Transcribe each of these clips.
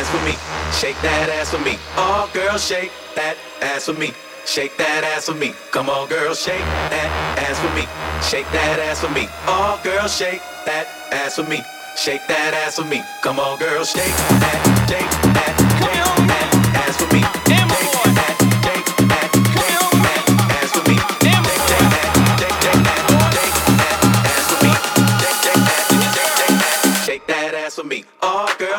for me, shake that ass for me. Oh, girl, shake that ass for me, shake that ass for me. Come on, girl, shake that ass for me, shake that ass for me. Oh, girl, shake that ass for me, shake that ass for me. Come on, girl, shake that, shake that, shake that ass for me. Shake that, shake that, shake that ass for me. Shake that, shake that, shake that ass for me. Shake that ass for me. Oh, girl.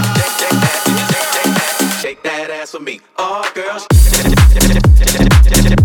Shake that ass for me. Oh, girls.